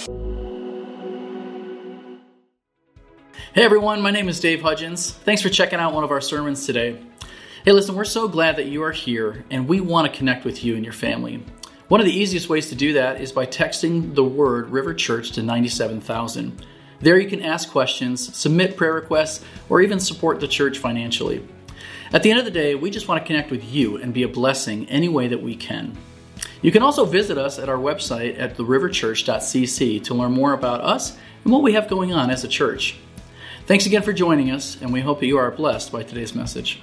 Hey everyone, my name is Dave Hudgens. Thanks for checking out one of our sermons today. Hey listen, we're so glad that you are here and we want to connect with you and your family. One of the easiest ways to do that is by texting the word River Church to 97,000. There you can ask questions, submit prayer requests, or even support the church financially. At the end of the day, we just want to connect with you and be a blessing any way that we can. You can also visit us at our website at theriverchurch.cc to learn more about us and what we have going on as a church. Thanks again for joining us, and we hope that you are blessed by today's message.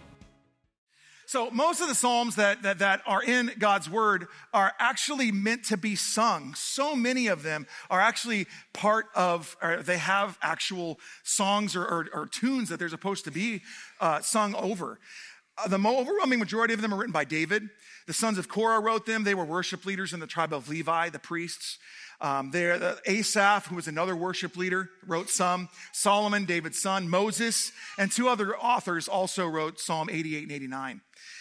So most of the Psalms that are in God's Word are actually meant to be sung. So many of them are actually part of, or they have actual songs or tunes that they're supposed to be sung over. The overwhelming majority of them are written by David. The sons of Korah wrote them. They were worship leaders in the tribe of Levi, the priests. Asaph, who was another worship leader, wrote some. Solomon, David's son. Moses, and two other authors also wrote Psalm 88 and 89.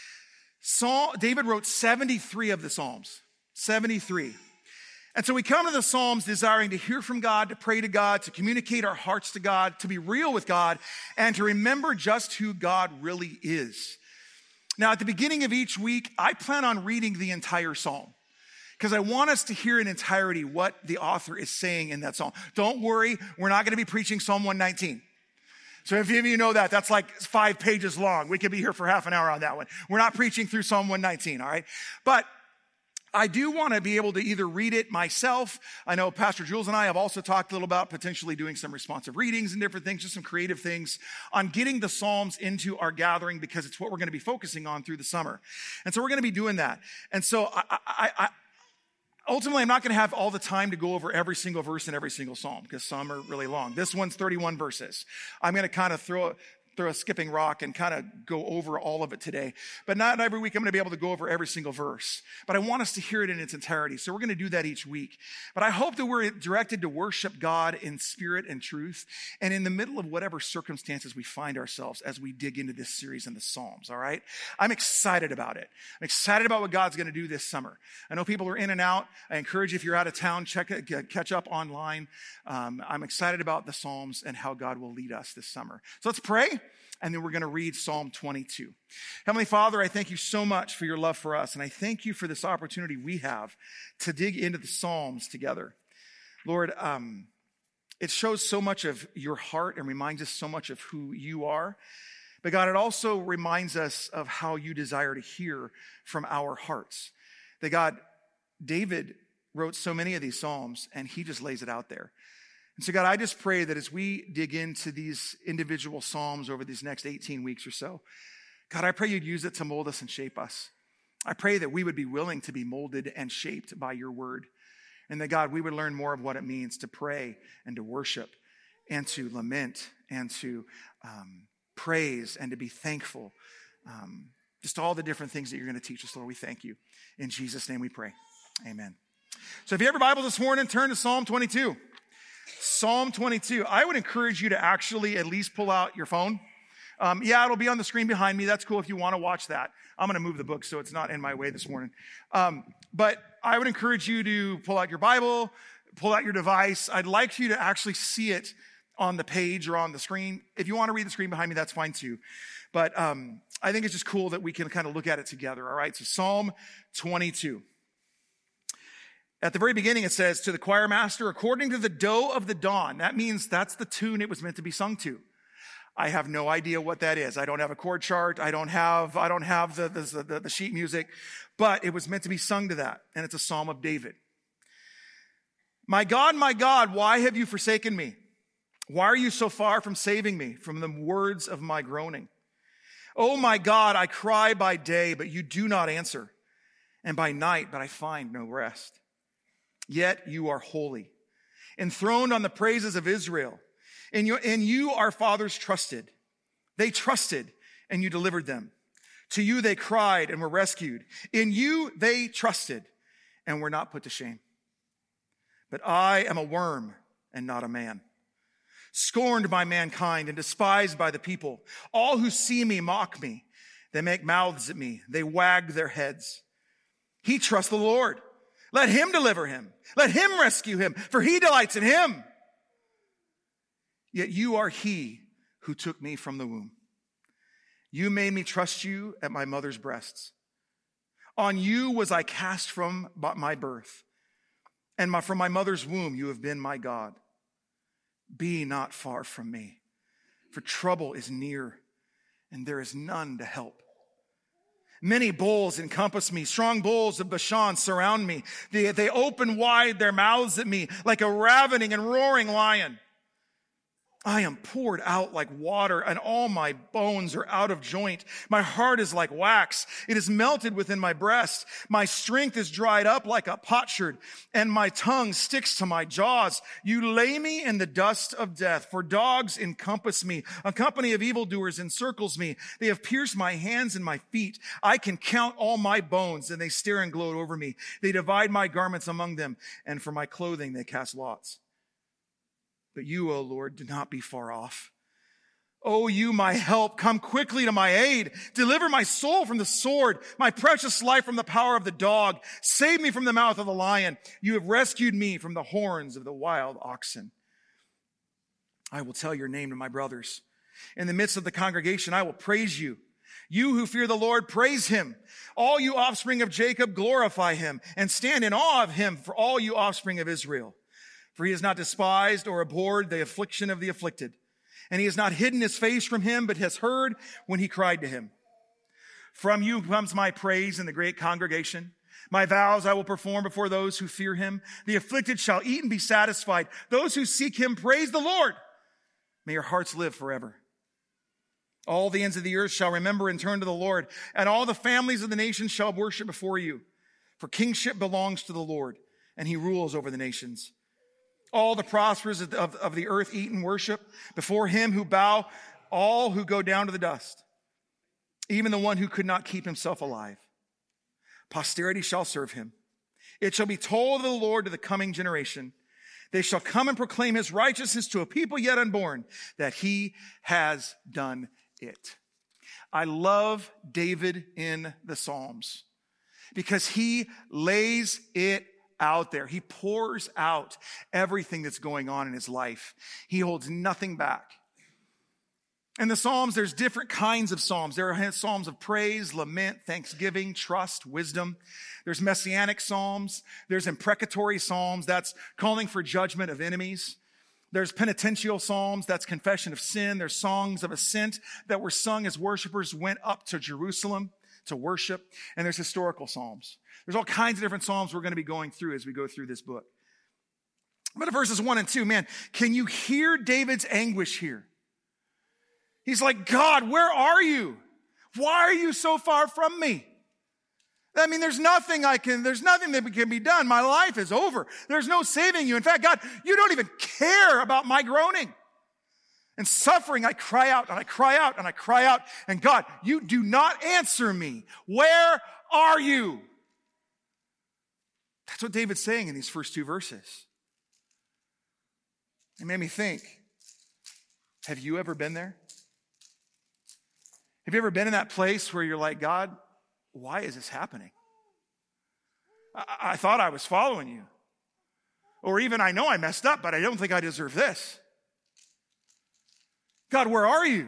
David wrote 73 of the Psalms. 73. And so we come to the Psalms desiring to hear from God, to pray to God, to communicate our hearts to God, to be real with God, and to remember just who God really is. Now, at the beginning of each week, I plan on reading the entire Psalm because I want us to hear in entirety what the author is saying in that Psalm. Don't worry, we're not going to be preaching Psalm 119. So if any of you know that, that's like 5 pages long. We could be here for half an hour on that one. We're not preaching through Psalm 119, all right? But I do want to be able to either read it myself. I know Pastor Jules and I have also talked a little about potentially doing some responsive readings and different things, just some creative things on getting the Psalms into our gathering because it's what we're going to be focusing on through the summer. And so we're going to be doing that. And so ultimately, I'm not going to have all the time to go over every single verse in every single Psalm because some are really long. This one's 31 verses. I'm going to kind of throw a skipping rock and kind of go over all of it today. But not every week I'm going to be able to go over every single verse. But I want us to hear it in its entirety. So we're going to do that each week. But I hope that we're directed to worship God in spirit and truth and in the middle of whatever circumstances we find ourselves as we dig into this series in the Psalms, all right? I'm excited about it. I'm excited about what God's going to do this summer. I know people are in and out. I encourage you, if you're out of town, catch up online. I'm excited about the Psalms and how God will lead us this summer. So let's pray. And then we're going to read Psalm 22. Heavenly Father, I thank you so much for your love for us. And I thank you for this opportunity we have to dig into the Psalms together. Lord, it shows so much of your heart and reminds us so much of who you are. But God, it also reminds us of how you desire to hear from our hearts. That God, David wrote so many of these Psalms and he just lays it out there. And so, God, I just pray that as we dig into these individual Psalms over these next 18 weeks or so, God, I pray you'd use it to mold us and shape us. I pray that we would be willing to be molded and shaped by your word. And that, God, we would learn more of what it means to pray and to worship and to lament and to praise and to be thankful. Just all the different things that you're going to teach us, Lord, we thank you. In Jesus' name we pray. Amen. So if you have your Bible this morning, turn to Psalm 22. Psalm 22. I would encourage you to actually at least pull out your phone. It'll be on the screen behind me. That's cool if you want to watch that. I'm going to move the book so it's not in my way this morning. But I would encourage you to pull out your Bible, pull out your device. I'd like you to actually see it on the page or on the screen. If you want to read the screen behind me, that's fine too. But I think it's just cool that we can kind of look at it together. All right, so Psalm 22. At the very beginning, it says, to the choir master, according to the doe of the dawn. That means that's the tune it was meant to be sung to. I have no idea what that is. I don't have a chord chart. I don't have the sheet music, but it was meant to be sung to that. And it's a Psalm of David. My God, why have you forsaken me? Why are you so far from saving me from the words of my groaning? Oh my God, I cry by day, but you do not answer. And by night, but I find no rest. Yet you are holy, enthroned on the praises of Israel. In you our fathers trusted. They trusted, and you delivered them. To you they cried and were rescued. In you they trusted and were not put to shame. But I am a worm and not a man, scorned by mankind and despised by the people. All who see me mock me. They make mouths at me. They wag their heads. He trusts the Lord. Let him deliver him. Let him rescue him, for he delights in him. Yet you are he who took me from the womb. You made me trust you at my mother's breasts. On you was I cast from my birth, and from my mother's womb you have been my God. Be not far from me, for trouble is near, and there is none to help. Many bulls encompass me. Strong bulls of Bashan surround me. They open wide their mouths at me like a ravening and roaring lion. I am poured out like water, and all my bones are out of joint. My heart is like wax. It is melted within my breast. My strength is dried up like a potsherd, and my tongue sticks to my jaws. You lay me in the dust of death, for dogs encompass me. A company of evildoers encircles me. They have pierced my hands and my feet. I can count all my bones, and they stare and gloat over me. They divide my garments among them, and for my clothing they cast lots. But you, O Lord, do not be far off. O you, my help, come quickly to my aid. Deliver my soul from the sword, my precious life from the power of the dog. Save me from the mouth of the lion. You have rescued me from the horns of the wild oxen. I will tell your name to my brothers. In the midst of the congregation, I will praise you. You who fear the Lord, praise him. All you offspring of Jacob, glorify him, and stand in awe of him, for all you offspring of Israel. For he has not despised or abhorred the affliction of the afflicted. And he has not hidden his face from him, but has heard when he cried to him. From you comes my praise in the great congregation. My vows I will perform before those who fear him. The afflicted shall eat and be satisfied. Those who seek him, praise the Lord. May your hearts live forever. All the ends of the earth shall remember and turn to the Lord, and all the families of the nations shall worship before you. For kingship belongs to the Lord, and he rules over the nations. All the prosperous of the earth eat and worship before him who bow, all who go down to the dust, even the one who could not keep himself alive. Posterity shall serve him. It shall be told of the Lord to the coming generation. They shall come and proclaim his righteousness to a people yet unborn, that he has done it. I love David in the Psalms because he lays it out there. He pours out everything that's going on in his life. He holds nothing back. In the Psalms, there's different kinds of Psalms. There are Psalms of praise, lament, thanksgiving, trust, wisdom. There's Messianic Psalms. There's imprecatory Psalms. That's calling for judgment of enemies. There's penitential Psalms. That's confession of sin. There's songs of ascent that were sung as worshipers went up to Jerusalem to worship. And there's historical Psalms. There's all kinds of different Psalms we're going to be going through as we go through this book. But in verses 1 and 2, man, can you hear David's anguish here? He's like, God, where are you? Why are you so far from me? I mean, there's nothing that can be done. My life is over. There's no saving you. In fact, God, you don't even care about my groaning and suffering. I cry out and I cry out and I cry out. And God, you do not answer me. Where are you? That's what David's saying in these first two verses. It made me think, have you ever been there? Have you ever been in that place where you're like, God, why is this happening? I thought I was following you. Or even I know I messed up, but I don't think I deserve this. God, where are you?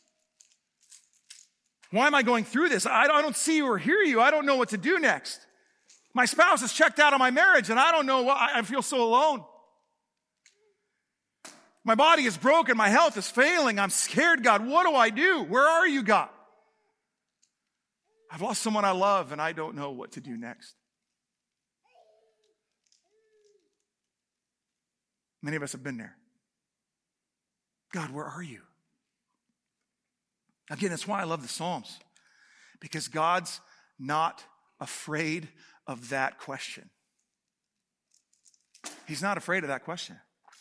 Why am I going through this? I don't see you or hear you. I don't know what to do next. My spouse has checked out on my marriage and I don't know why. I feel so alone. My body is broken. My health is failing. I'm scared, God. What do I do? Where are you, God? I've lost someone I love and I don't know what to do next. Many of us have been there. God, where are you? Again, that's why I love the Psalms. Because God's not afraid of that question. He's not afraid of that question.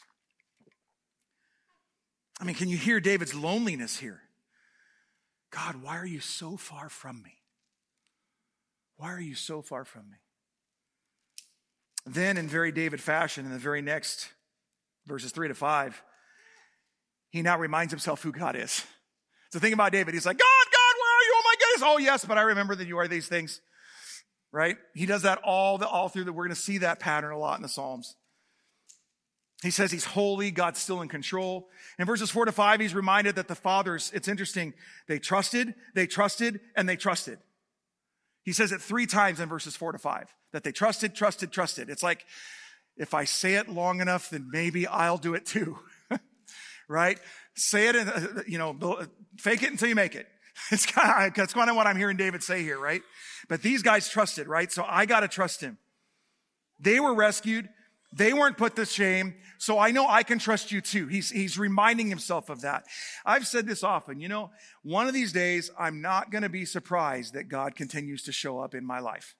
I mean, can you hear David's loneliness here? God, why are you so far from me? Why are you so far from me? Then, in very David fashion, in the very next verses 3 to 5, he now reminds himself who God is. So think about David. He's like, God, where are you? Oh my goodness. Oh yes, but I remember that you are these things. right? He does that all through we're going to see that pattern a lot in the Psalms. He says he's holy, God's still in control. In verses 4-5, he's reminded that the fathers, it's interesting, they trusted, and they trusted. He says it 3 times in verses 4-5, that they trusted. It's like, if I say it long enough, then maybe I'll do it too, right? Say it, fake it until you make it. That's kind of what I'm hearing David say here, right? But these guys trusted, right? So I got to trust him. They were rescued. They weren't put to shame. So I know I can trust you too. He's reminding himself of that. I've said this often, one of these days, I'm not going to be surprised that God continues to show up in my life.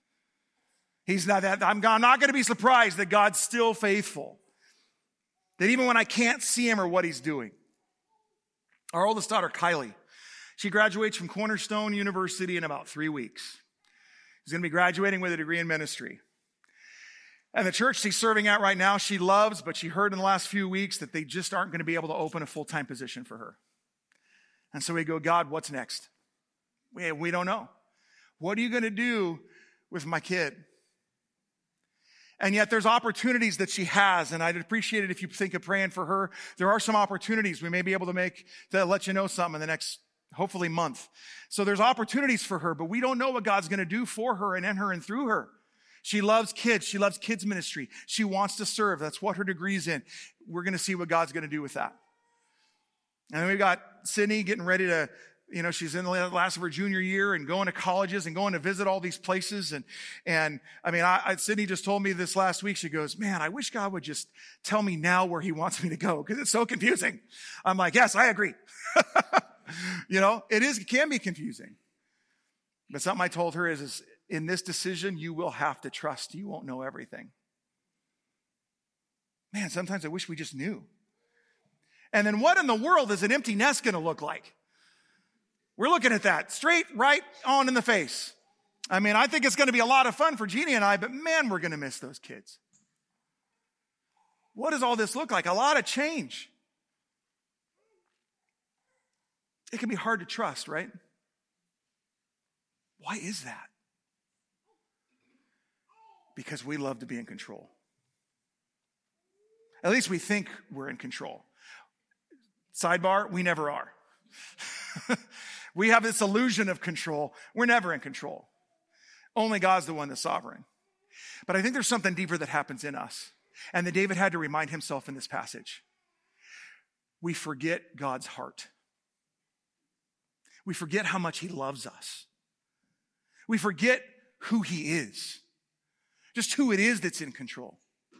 I'm not going to be surprised that God's still faithful. That even when I can't see him or what he's doing. Our oldest daughter, Kylie, she graduates from Cornerstone University in about 3 weeks. She's going to be graduating with a degree in ministry. And the church she's serving at right now, she loves, but she heard in the last few weeks that they just aren't going to be able to open a full-time position for her. And so we go, God, what's next? We don't know. What are you going to do with my kid? And yet there's opportunities that she has, and I'd appreciate it if you think of praying for her. There are some opportunities we may be able to make to let you know something in the next, hopefully, month. So there's opportunities for her, but we don't know what God's going to do for her and in her and through her. She loves kids. She loves kids ministry. She wants to serve. That's what her degree's in. We're going to see what God's going to do with that. And then we've got Sydney getting ready to, she's in the last of her junior year and going to colleges and going to visit all these places. And Sydney just told me this last week. She goes, man, I wish God would just tell me now where he wants me to go because it's so confusing. I'm like, yes, I agree. It can be confusing. But something I told her is in this decision, you will have to trust. You won't know everything. Man, sometimes I wish we just knew. And then what in the world is an empty nest going to look like? We're looking at that straight right on in the face. I think it's going to be a lot of fun for Jeannie and I, but man, we're going to miss those kids. What does all this look like? A lot of change. It can be hard to trust, right? Why is that? Because we love to be in control. At least we think we're in control. Sidebar, we never are. We have this illusion of control. We're never in control. Only God's the one that's sovereign. But I think there's something deeper that happens in us. And that David had to remind himself in this passage. We forget God's heart. We forget how much he loves us. We forget who he is. Just who it is that's in control.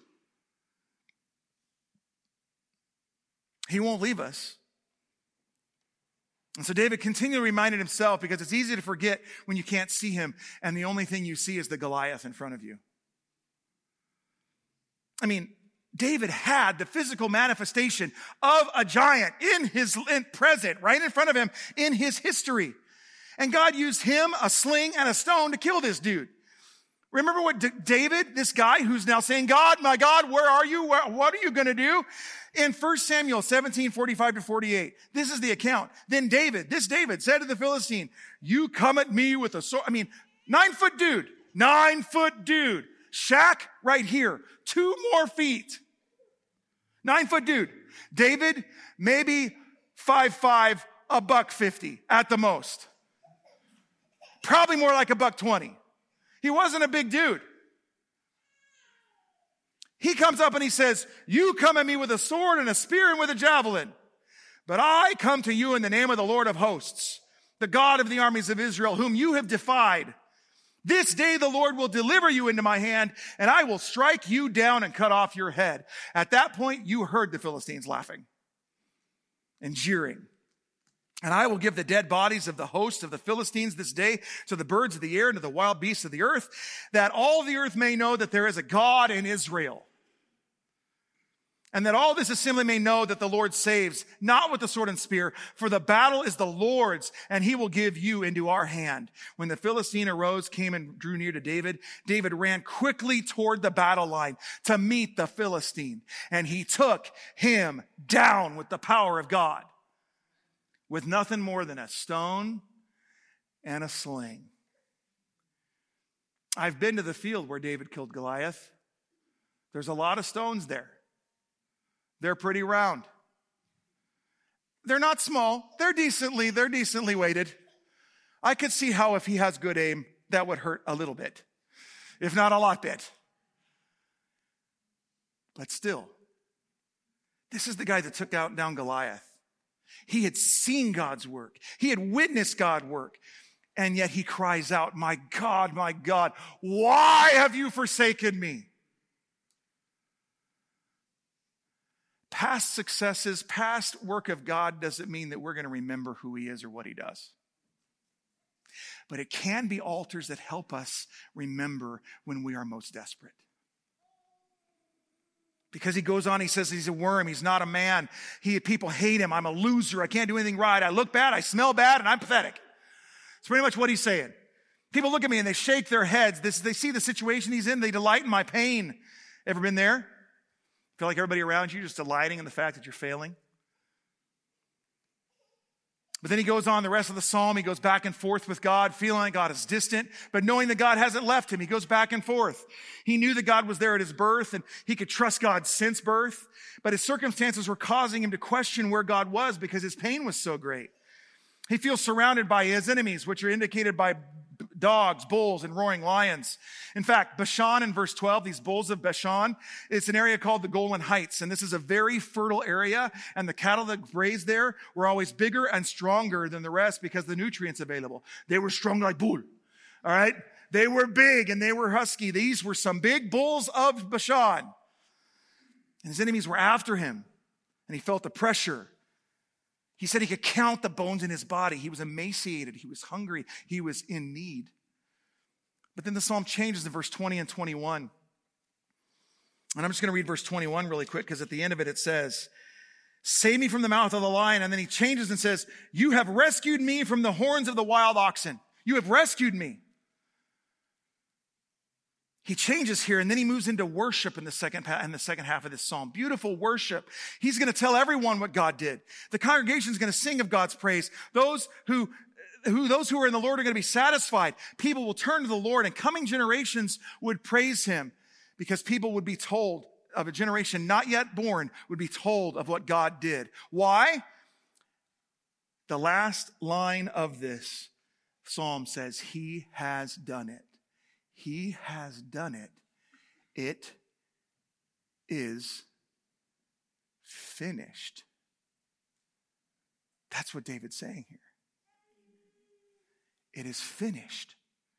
He won't leave us. And so David continually reminded himself because it's easy to forget when you can't see him and the only thing you see is the Goliath in front of you. David had the physical manifestation of a giant present right in front of him in his history. And God used him, a sling, and a stone to kill this dude. Remember what David, this guy who's now saying, God, my God, where are you? What are you going to do? In 1 Samuel 17:45-48, this is the account. Then David said to the Philistine, you come at me with a sword. 9-foot dude. Shaq right here. 2 more feet. 9-foot dude. David, maybe 5'5", $150 at the most. Probably more like $120. He wasn't a big dude. He comes up and he says, you come at me with a sword and a spear and with a javelin. But I come to you in the name of the Lord of hosts, the God of the armies of Israel, whom you have defied. This day the Lord will deliver you into my hand, and I will strike you down and cut off your head. At that point, you heard the Philistines laughing and jeering. And I will give the dead bodies of the host of the Philistines this day to the birds of the air and to the wild beasts of the earth, that all the earth may know that there is a God in Israel. And that all this assembly may know that the Lord saves, not with the sword and spear, for the battle is the Lord's, and he will give you into our hand. When the Philistine arose, came and drew near to David, David ran quickly toward the battle line to meet the Philistine. And he took him down with the power of God, with nothing more than a stone and a sling. I've been to the field where David killed Goliath. There's a lot of stones there. They're pretty round. They're not small. They're decently weighted. I could see how if he has good aim, that would hurt a little bit, if not a lot bit. But still, this is the guy that took down Goliath. He had seen God's work. He had witnessed God's work. And yet he cries out, my God, why have you forsaken me? Past successes, past work of God doesn't mean that we're going to remember who he is or what he does. But it can be altars that help us remember when we are most desperate. Because he goes on, he says he's a worm, he's not a man. People hate him, I'm a loser, I can't do anything right, I look bad, I smell bad, and I'm pathetic. It's pretty much what he's saying. People look at me and they shake their heads. They see the situation he's in, they delight in my pain. Ever been there? Feel like everybody around you just delighting in the fact that you're failing? But then he goes on the rest of the psalm. He goes back and forth with God, feeling like God is distant, but knowing that God hasn't left him. He goes back and forth. He knew that God was there at his birth and he could trust God since birth, but his circumstances were causing him to question where God was because his pain was so great. He feels surrounded by his enemies, which are indicated by dogs, bulls, and roaring lions. In fact, Bashan in verse 12, these bulls of Bashan, it's an area called the Golan Heights. And this is a very fertile area. And the cattle that grazed there were always bigger and stronger than the rest because of the nutrients available. They were strong like bull. All right. They were big and they were husky. These were some big bulls of Bashan. And his enemies were after him. And he felt the pressure. He said he could count the bones in his body. He was emaciated. He was hungry. He was in need. But then the psalm changes in verse 20 and 21. And I'm just going to read verse 21 really quick because at the end of it, it says, save me from the mouth of the lion. And then he changes and says, you have rescued me from the horns of the wild oxen. You have rescued me. He changes here, and then he moves into worship in the second half of this psalm. Beautiful worship. He's going to tell everyone what God did. The congregation is going to sing of God's praise. Those who are in the Lord are going to be satisfied. People will turn to the Lord, and coming generations would praise him because people would be told of a generation not yet born would be told of what God did. Why? The last line of this psalm says, he has done it. He has done it. It is finished. That's what David's saying here. It is finished.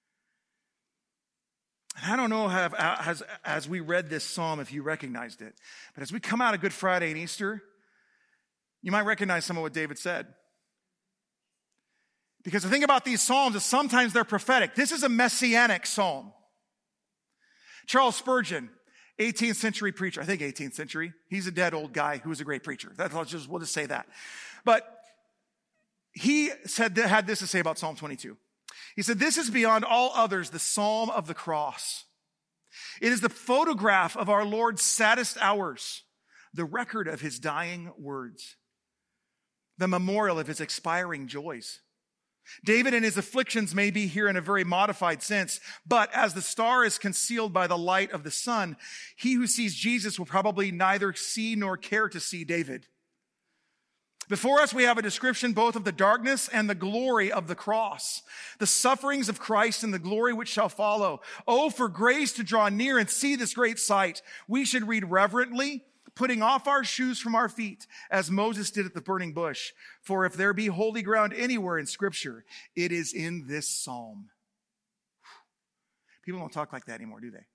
And I don't know as we read this psalm if you recognized it, but as we come out of Good Friday and Easter, you might recognize some of what David said. Because the thing about these psalms is sometimes they're prophetic. This is a messianic psalm. Charles Spurgeon, 18th century preacher, I think 18th century. He's a dead old guy who was a great preacher. We'll just say that. But he had this to say about Psalm 22. He said, this is beyond all others the psalm of the cross. It is the photograph of our Lord's saddest hours, the record of his dying words, the memorial of his expiring joys. David and his afflictions may be here in a very modified sense, but as the star is concealed by the light of the sun, he who sees Jesus will probably neither see nor care to see David. Before us, we have a description both of the darkness and the glory of the cross, the sufferings of Christ and the glory which shall follow. Oh, for grace to draw near and see this great sight. We should read reverently, putting off our shoes from our feet, as Moses did at the burning bush. For if there be holy ground anywhere in Scripture, it is in this psalm. People don't talk like that anymore, do they?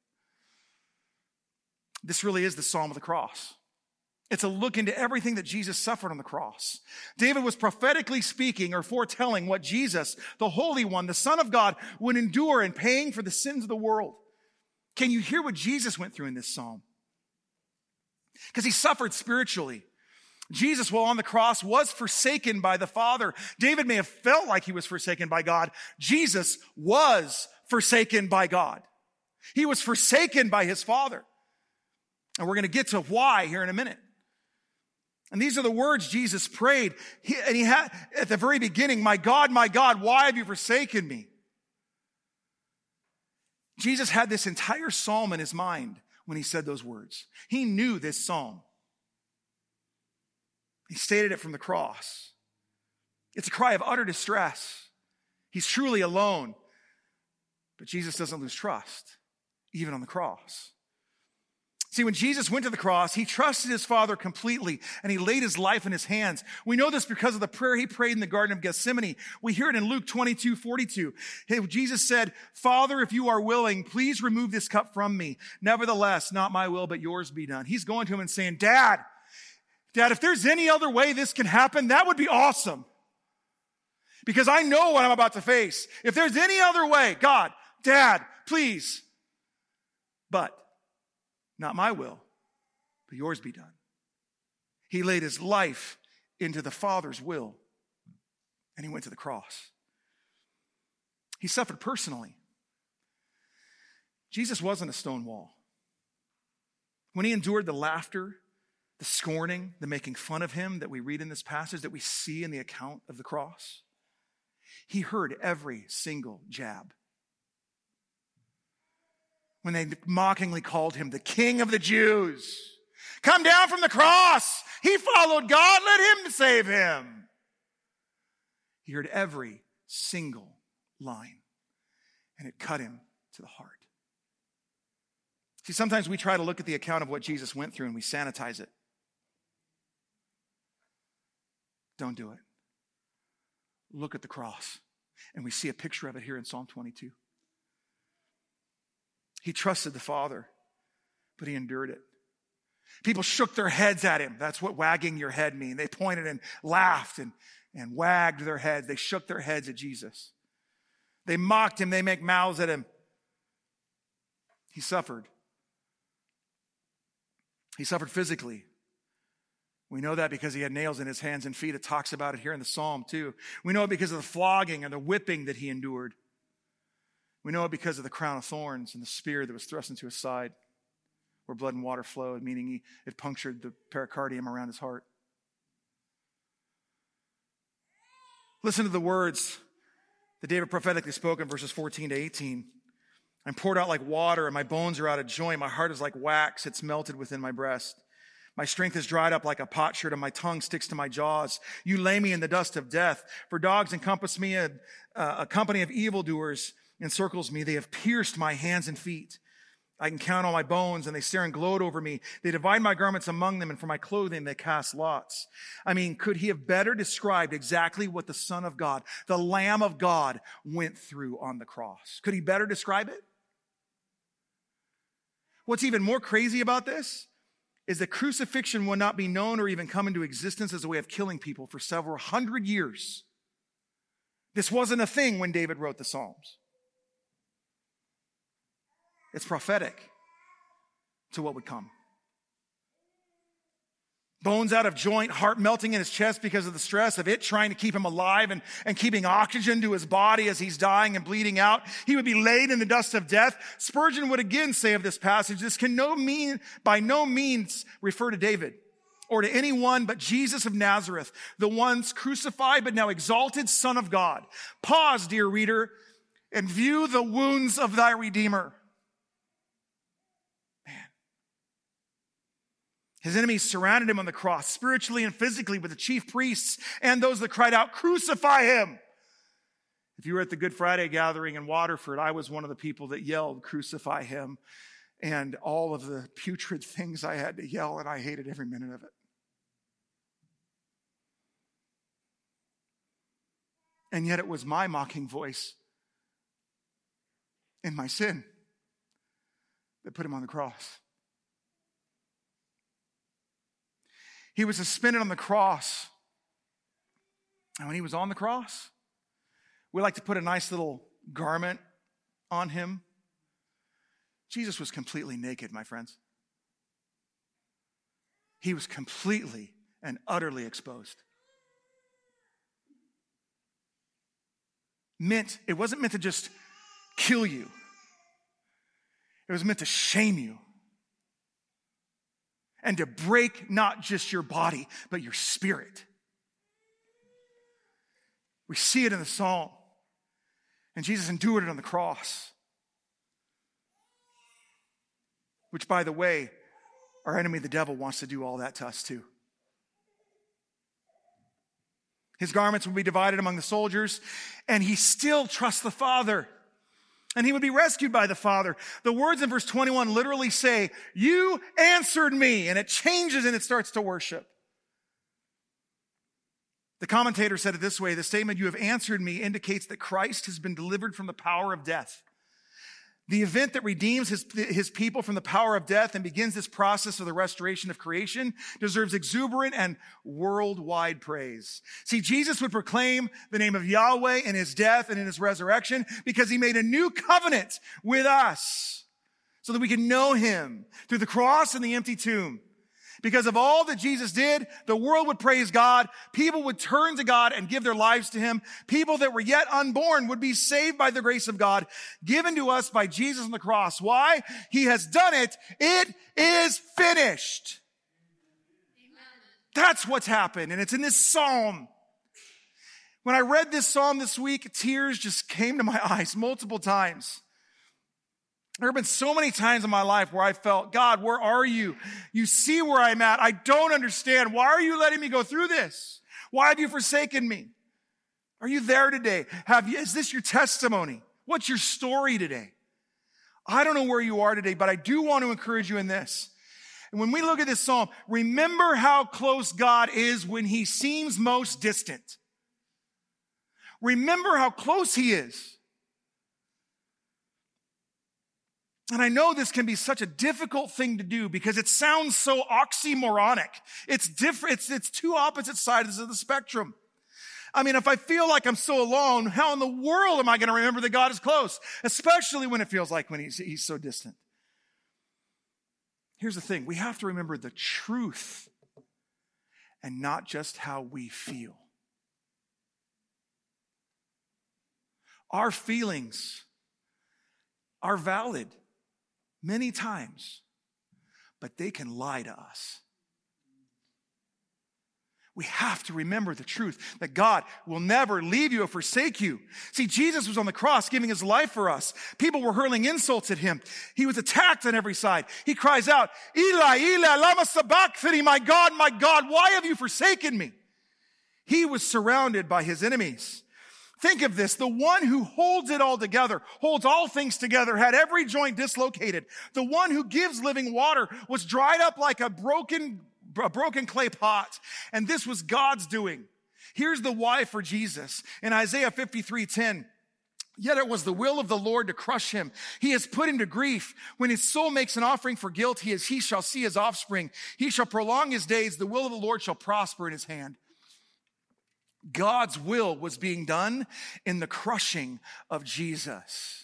This really is the psalm of the cross. It's a look into everything that Jesus suffered on the cross. David was prophetically speaking or foretelling what Jesus, the Holy One, the Son of God, would endure in paying for the sins of the world. Can you hear what Jesus went through in this psalm? Because he suffered spiritually. Jesus, while on the cross, was forsaken by the Father. David may have felt like he was forsaken by God. Jesus was forsaken by God. He was forsaken by his Father. And we're going to get to why here in a minute. And these are the words Jesus prayed. He had, at the very beginning, my God, why have you forsaken me? Jesus had this entire psalm in his mind when he said those words. He knew this psalm. He stated it from the cross. It's a cry of utter distress. He's truly alone. But Jesus doesn't lose trust, even on the cross. See, when Jesus went to the cross, he trusted his Father completely, and he laid his life in his hands. We know this because of the prayer he prayed in the Garden of Gethsemane. We hear it in Luke 22:42. Jesus said, "Father, if you are willing, please remove this cup from me. Nevertheless, not my will, but yours be done." He's going to him and saying, Dad, if there's any other way this can happen, that would be awesome. Because I know what I'm about to face. If there's any other way, God, Dad, please. But not my will, but yours be done. He laid his life into the Father's will, and he went to the cross. He suffered personally. Jesus wasn't a stone wall. When he endured the laughter, the scorning, the making fun of him that we read in this passage, that we see in the account of the cross, he heard every single jab. When they mockingly called him the King of the Jews. Come down from the cross. He followed God. Let him save him. He heard every single line, and it cut him to the heart. See, sometimes we try to look at the account of what Jesus went through and we sanitize it. Don't do it. Look at the cross, and we see a picture of it here in Psalm 22. He trusted the Father, but he endured it. People shook their heads at him. That's what wagging your head means. They pointed and laughed and wagged their heads. They shook their heads at Jesus. They mocked him. They make mouths at him. He suffered. He suffered physically. We know that because he had nails in his hands and feet. It talks about it here in the Psalm too. We know it because of the flogging and the whipping that he endured. We know it because of the crown of thorns and the spear that was thrust into his side, where blood and water flowed, meaning it punctured the pericardium around his heart. Listen to the words that David prophetically spoke in verses 14 to 18. I'm poured out like water, and my bones are out of joint. My heart is like wax. It's melted within my breast. My strength is dried up like a potsherd, and my tongue sticks to my jaws. You lay me in the dust of death. For dogs encompass me, a company of evildoers encircles me. They have pierced my hands and feet. I can count all my bones, and they stare and gloat over me. They divide my garments among them, and for my clothing they cast lots. I mean, could he have better described exactly what the Son of God, the Lamb of God, went through on the cross? Could he better describe it? What's even more crazy about this is that crucifixion would not be known or even come into existence as a way of killing people for several hundred years. This wasn't a thing when David wrote the Psalms. It's prophetic to what would come. Bones out of joint, heart melting in his chest because of the stress of it trying to keep him alive and keeping oxygen to his body as he's dying and bleeding out. He would be laid in the dust of death. Spurgeon would again say of this passage, this can by no means refer to David or to anyone but Jesus of Nazareth, the once crucified but now exalted Son of God. Pause, dear reader, and view the wounds of thy Redeemer. His enemies surrounded him on the cross, spiritually and physically, with the chief priests and those that cried out, "Crucify him!" If you were at the Good Friday gathering in Waterford, I was one of the people that yelled, "Crucify him," and all of the putrid things I had to yell, and I hated every minute of it. And yet it was my mocking voice in my sin that put him on the cross. He was suspended on the cross. And when he was on the cross, we like to put a nice little garment on him. Jesus was completely naked, my friends. He was completely and utterly exposed. It wasn't meant to just kill you. It was meant to shame you. And to break not just your body, but your spirit. We see it in the Psalm. And Jesus endured it on the cross. which, by the way, our enemy, the devil, wants to do all that to us too. His garments would be divided among the soldiers, and he still trusts the Father. And he would be rescued by the Father. The words in verse 21 literally say, "You answered me," and it changes and it starts to worship. The commentator said it this way: the statement, "You have answered me," indicates that Christ has been delivered from the power of death. The event that redeems his people from the power of death and begins this process of the restoration of creation deserves exuberant and worldwide praise. See, Jesus would proclaim the name of Yahweh in his death and in his resurrection because he made a new covenant with us so that we can know him through the cross and the empty tomb. Because of all that Jesus did, the world would praise God. People would turn to God and give their lives to him. People that were yet unborn would be saved by the grace of God given to us by Jesus on the cross. Why? He has done it. It is finished. Amen. That's what's happened. And it's in this psalm. When I read this psalm this week, tears just came to my eyes multiple times. There have been so many times in my life where I felt, "God, where are you? You see where I'm at. I don't understand. Why are you letting me go through this? Why have you forsaken me?" Are you there today? Is this your testimony? What's your story today? I don't know where you are today, but I do want to encourage you in this. And when we look at this psalm, remember how close God is when he seems most distant. Remember how close he is. And I know this can be such a difficult thing to do because it sounds so oxymoronic. It's different. It's two opposite sides of the spectrum. I mean, if I feel like I'm so alone, how in the world am I going to remember that God is close? Especially when it feels like when he's so distant. Here's the thing. We have to remember the truth and not just how we feel. Our feelings are valid many times, but they can lie to us. We have to remember the truth that God will never leave you or forsake you. See, Jesus was on the cross giving his life for us. People were hurling insults at him. He was attacked on every side. He cries out, "Eli, Eli, lama sabachthani, my God, why have you forsaken me?" He was surrounded by his enemies. Think of this. The one who holds it all together, holds all things together, had every joint dislocated. The one who gives living water was dried up like a broken clay pot. And this was God's doing. Here's the why for Jesus. In Isaiah 53:10, "Yet it was the will of the Lord to crush him. He has put him to grief. When his soul makes an offering for guilt, he shall see his offspring. He shall prolong his days. The will of the Lord shall prosper in his hand." God's will was being done in the crushing of Jesus.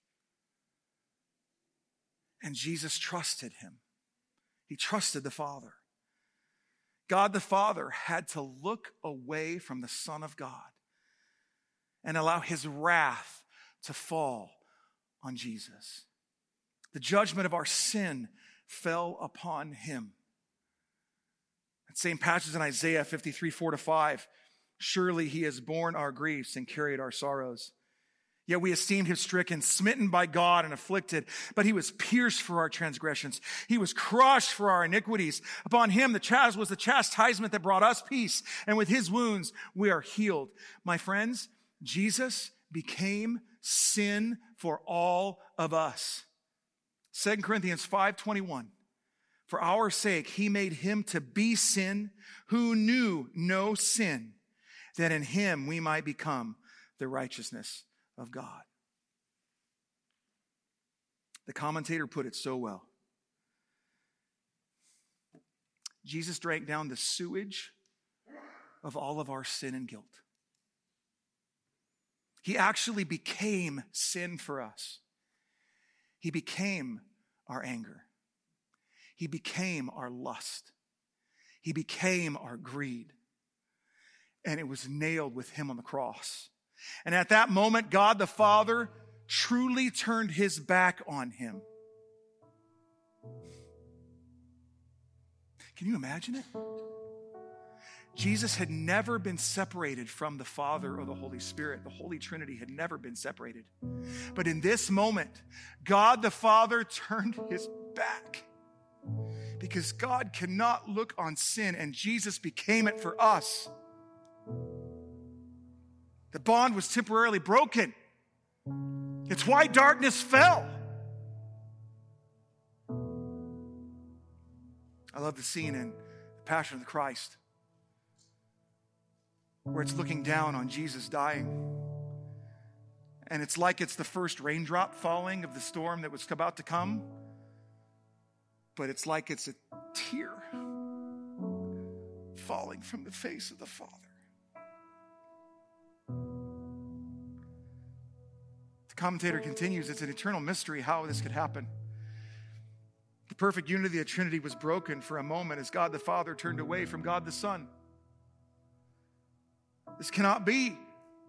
And Jesus trusted him. He trusted the Father. God the Father had to look away from the Son of God and allow his wrath to fall on Jesus. The judgment of our sin fell upon him. That same passage in Isaiah 53:4-5. "Surely he has borne our griefs and carried our sorrows. Yet we esteemed him stricken, smitten by God and afflicted. But he was pierced for our transgressions. He was crushed for our iniquities. Upon him was the chastisement that brought us peace. And with his wounds we are healed." My friends, Jesus became sin for all of us. 2 Corinthians 5:21. "For our sake he made him to be sin who knew no sin, that in him we might become the righteousness of God." The commentator put it so well. Jesus drank down the sewage of all of our sin and guilt. He actually became sin for us. He became our anger. He became our lust. He became our greed. And it was nailed with him on the cross. And at that moment, God the Father truly turned his back on him. Can you imagine it? Jesus had never been separated from the Father or the Holy Spirit. The Holy Trinity had never been separated. But in this moment, God the Father turned his back. Because God cannot look on sin, and Jesus became it for us. The bond was temporarily broken. It's why darkness fell. I love the scene in The Passion of the Christ where it's looking down on Jesus dying. And it's like it's the first raindrop falling of the storm that was about to come. But it's like it's a tear falling from the face of the Father. The commentator continues, it's an eternal mystery how this could happen. The perfect unity of the Trinity was broken for a moment as God the Father turned away from God the Son. This cannot be.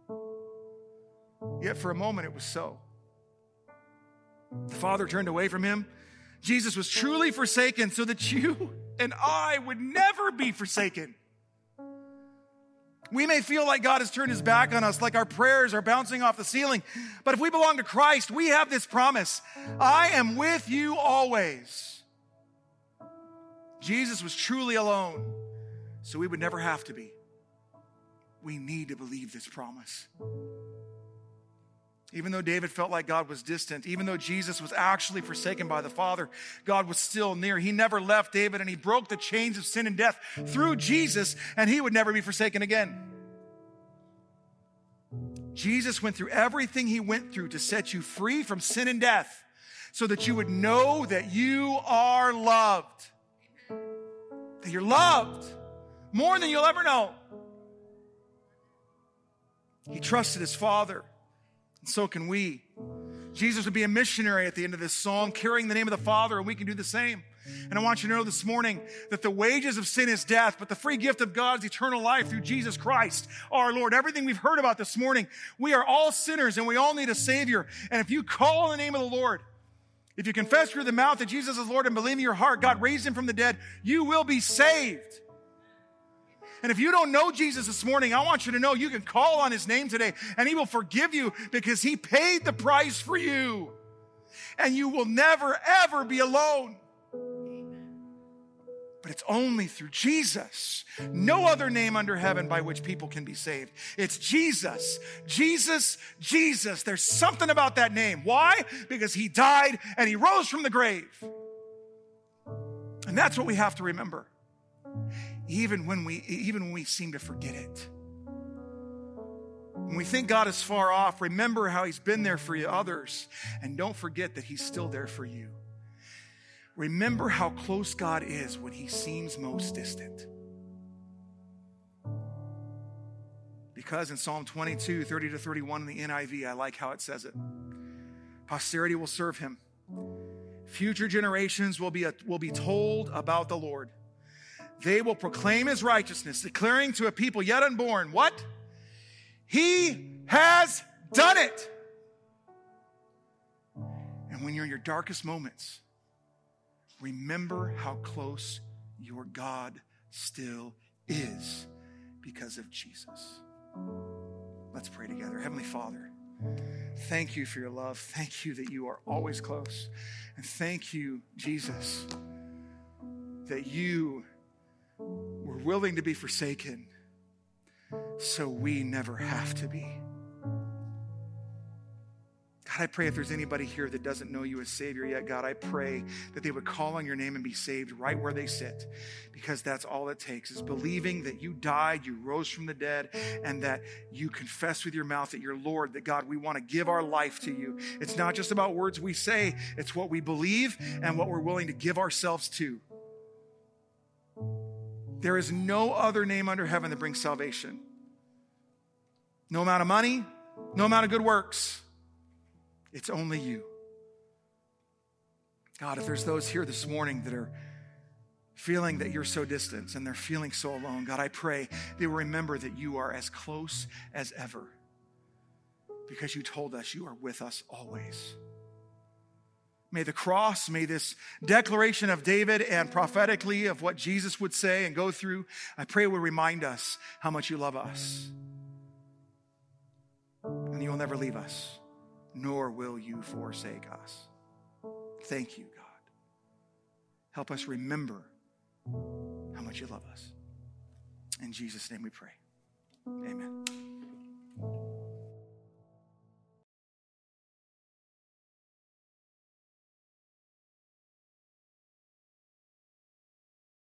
Yet for a moment it was so. The Father turned away from him. Jesus was truly forsaken so that you and I would never be forsaken. We may feel like God has turned his back on us, like our prayers are bouncing off the ceiling. But if we belong to Christ, we have this promise. I am with you always. Jesus was truly alone, so we would never have to be. We need to believe this promise. Even though David felt like God was distant, even though Jesus was actually forsaken by the Father, God was still near. He never left David, and he broke the chains of sin and death through Jesus, and he would never be forsaken again. Jesus went through everything he went through to set you free from sin and death so that you would know that you are loved. That you're loved more than you'll ever know. He trusted his Father. And so can we. Jesus would be a missionary at the end of this psalm, carrying the name of the Father, and we can do the same. And I want you to know this morning that the wages of sin is death, but the free gift of God is eternal life through Jesus Christ, our Lord. Everything we've heard about this morning, we are all sinners and we all need a Savior. And if you call on the name of the Lord, if you confess through the mouth that Jesus is Lord and believe in your heart God raised him from the dead, you will be saved. And if you don't know Jesus this morning, I want you to know you can call on his name today and he will forgive you because he paid the price for you. And you will never, ever be alone. But it's only through Jesus. No other name under heaven by which people can be saved. It's Jesus. Jesus, Jesus. There's something about that name. Why? Because he died and he rose from the grave. And that's what we have to remember. Even when we seem to forget it. When we think God is far off, remember how he's been there for you others. And don't forget that he's still there for you. Remember how close God is when he seems most distant. Because in Psalm 22, 30 to 31 in the NIV, I like how it says it. Posterity will serve him. Future generations will be told about the Lord. They will proclaim his righteousness, declaring to a people yet unborn, what? He has done it. And when you're in your darkest moments, remember how close your God still is because of Jesus. Let's pray together. Heavenly Father, thank you for your love. Thank you that you are always close. And thank you, Jesus, that you were willing to be forsaken so we never have to be. God, I pray if there's anybody here that doesn't know you as Savior yet, God, I pray that they would call on your name and be saved right where they sit, because that's all it takes, is believing that you died, you rose from the dead, and that you confess with your mouth that you're Lord, that God, we want to give our life to you. It's not just about words we say, it's what we believe and what we're willing to give ourselves to. There is no other name under heaven that brings salvation. No amount of money, no amount of good works. It's only you. God, if there's those here this morning that are feeling that you're so distant and they're feeling so alone, God, I pray they will remember that you are as close as ever because you told us you are with us always. May the cross, may this declaration of David and prophetically of what Jesus would say and go through, I pray will remind us how much you love us. And you will never leave us, nor will you forsake us. Thank you, God. Help us remember how much you love us. In Jesus' name we pray. Amen.